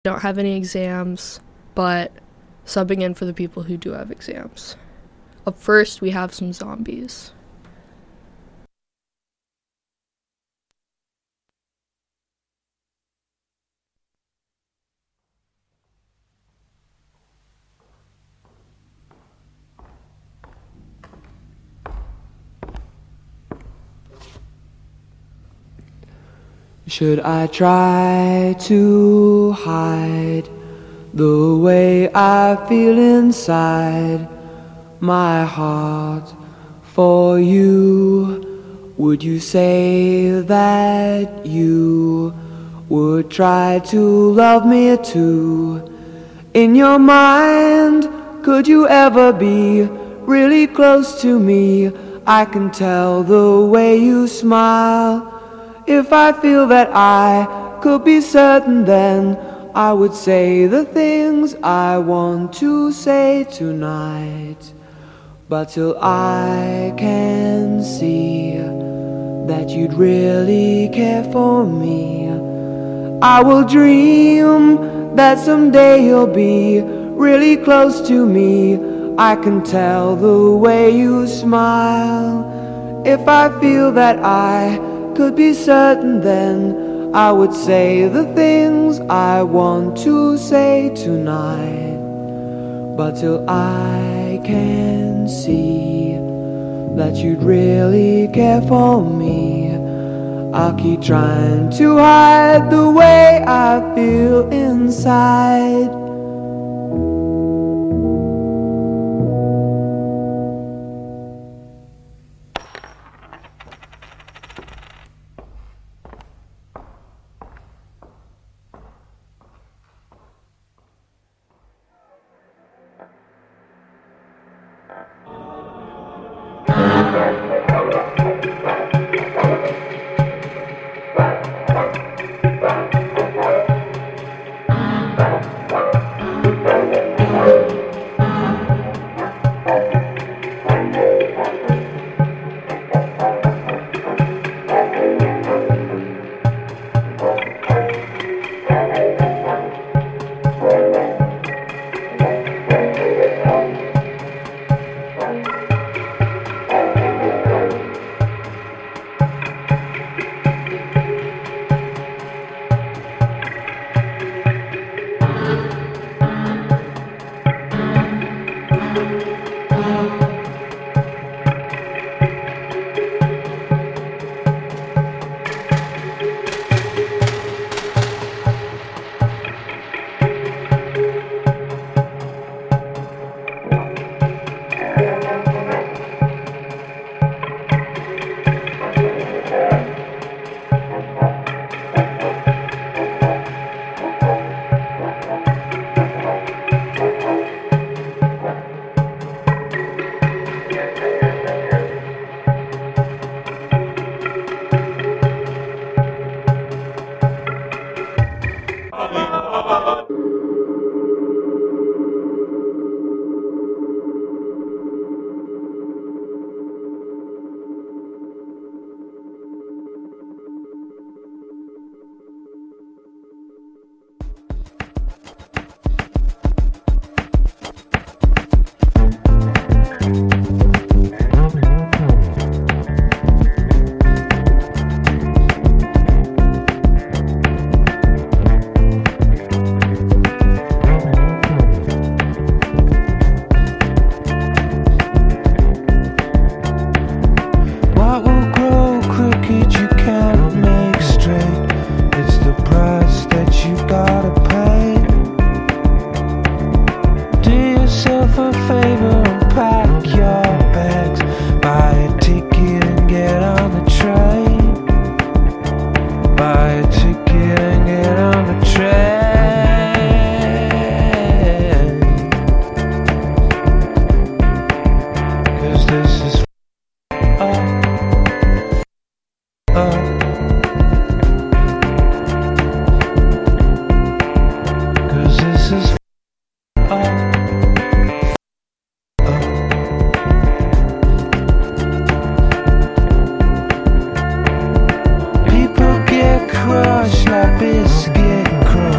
don't have any exams, but subbing in for the people who do have exams. Up first, we have some zombies. Should I try to hide the way I feel inside my heart for you? Would you say that you would try to love me too? In your mind, could you ever be really close to me? I can tell the way you smile. If I feel that I could be certain, then I would say the things I want to say tonight. But till I can see that you'd really care for me, I will dream that someday you'll be really close to me. I can tell the way you smile. If I feel that I could be certain, then I would say the things I want to say tonight. But till I can see that you'd really care for me, I'll keep trying to hide the way I feel inside.